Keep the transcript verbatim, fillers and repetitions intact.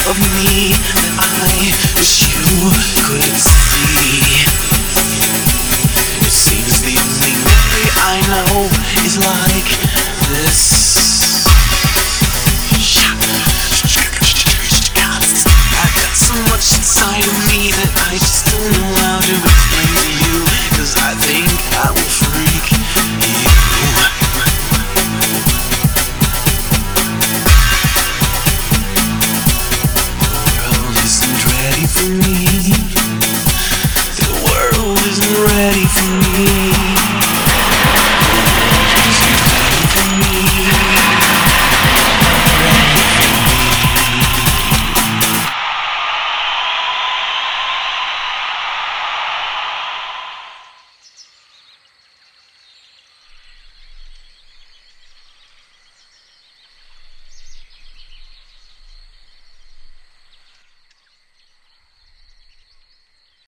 of me that I wish you could see. It seems the only way I know is like this. I've got so much inside of me that I just don't know how to explain to you, 'cause I think I will freak you. For me, the world isn't ready for me.